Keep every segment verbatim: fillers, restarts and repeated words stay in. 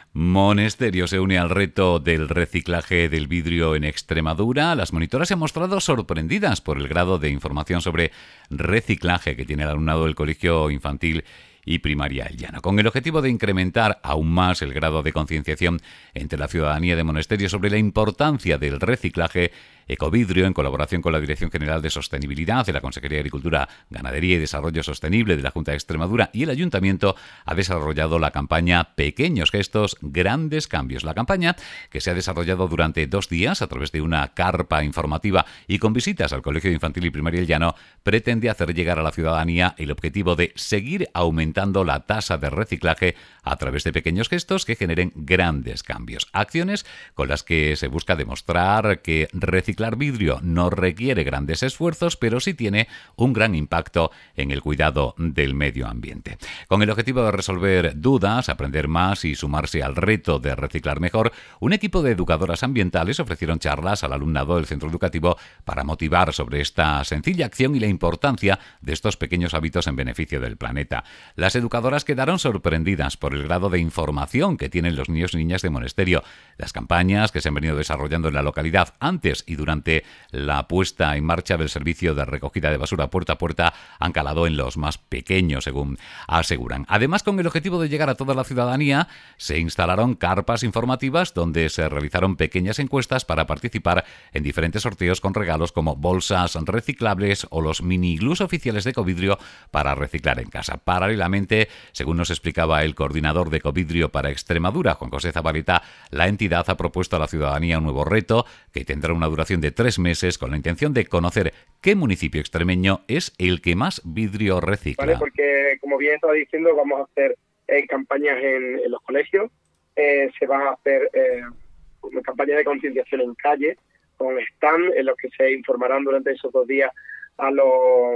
Monesterio se une al reto del reciclaje del vidrio en Extremadura. Las monitoras se han mostrado sorprendidas por el grado de información sobre reciclaje que tiene el alumnado del Colegio Infantil y Primaria El Llano, con el objetivo de incrementar aún más el grado de concienciación entre la ciudadanía de Monesterio sobre la importancia del reciclaje. Ecovidrio, en colaboración con la Dirección General de Sostenibilidad de la Consejería de Agricultura, Ganadería y Desarrollo Sostenible de la Junta de Extremadura y el Ayuntamiento, ha desarrollado la campaña Pequeños Gestos, Grandes Cambios. La campaña, que se ha desarrollado durante dos días a través de una carpa informativa y con visitas al Colegio Infantil y Primaria El Llano, pretende hacer llegar a la ciudadanía el objetivo de seguir aumentando la tasa de reciclaje a través de pequeños gestos que generen grandes cambios. Acciones con las que se busca demostrar que reciclar vidrio no requiere grandes esfuerzos, pero sí tiene un gran impacto en el cuidado del medio ambiente. Con el objetivo de resolver dudas, aprender más y sumarse al reto de reciclar mejor, un equipo de educadoras ambientales ofrecieron charlas al alumnado del centro educativo para motivar sobre esta sencilla acción y la importancia de estos pequeños hábitos en beneficio del planeta. Las educadoras quedaron sorprendidas por el grado de información que tienen los niños y niñas de Monesterio. Las campañas que se han venido desarrollando en la localidad antes y durante durante la puesta en marcha del servicio de recogida de basura puerta a puerta han calado en los más pequeños, según aseguran. Además, con el objetivo de llegar a toda la ciudadanía, se instalaron carpas informativas donde se realizaron pequeñas encuestas para participar en diferentes sorteos con regalos como bolsas reciclables o los mini iglús oficiales de Ecovidrio para reciclar en casa. Paralelamente, según nos explicaba el coordinador de Ecovidrio para Extremadura, Juan José Zabaleta, la entidad ha propuesto a la ciudadanía un nuevo reto que tendrá una duración de tres meses con la intención de conocer qué municipio extremeño es el que más vidrio recicla. Vale, porque como bien estaba diciendo, vamos a hacer eh, campañas en, en los colegios, eh, se van a hacer eh, campañas de concienciación en calle, con stand en los que se informarán durante esos dos días a los,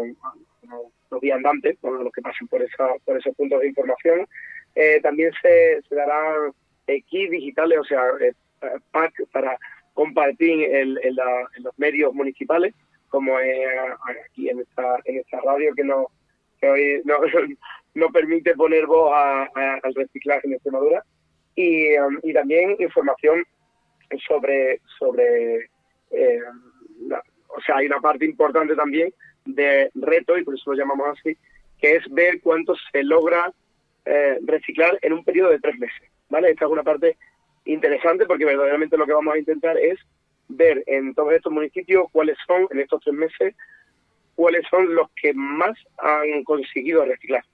a los viandantes, a los que pasen por, esa, por esos puntos de información. Eh, también se, se darán eh, kits digitales, o sea, eh, pack para compartir en, en, la, en los medios municipales, como eh, aquí en esta en esta radio que no que hoy no, no permite poner voz a, a, al reciclaje en Extremadura, y, um, y también información sobre sobre eh, la, o sea, hay una parte importante también de reto, y por eso lo llamamos así, que es ver cuánto se logra eh, reciclar en un periodo de tres meses, ¿vale? Esta es una parte interesante porque verdaderamente lo que vamos a intentar es ver en todos estos municipios cuáles son, en estos tres meses, cuáles son los que más han conseguido reciclar.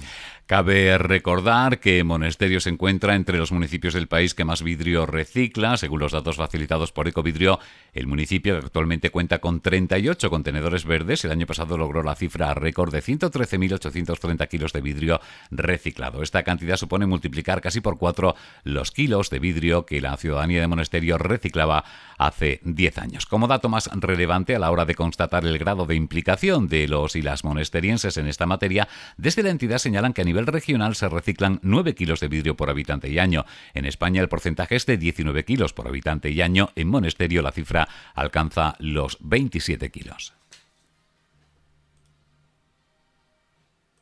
Cabe recordar que Monesterio se encuentra entre los municipios del país que más vidrio recicla. Según los datos facilitados por Ecovidrio, el municipio, que actualmente cuenta con treinta y ocho contenedores verdes, el año pasado logró la cifra récord de ciento trece mil ochocientos treinta kilos de vidrio reciclado. Esta cantidad supone multiplicar casi por cuatro los kilos de vidrio que la ciudadanía de Monesterio reciclaba hace diez años. Como dato más relevante a la hora de constatar el grado de implicación de los y las monesterienses en esta materia, desde la entidad señalan que a nivel regional se reciclan nueve kilos de vidrio por habitante y año. En España el porcentaje es de diecinueve kilos por habitante y año. En Monesterio la cifra alcanza los veintisiete kilos.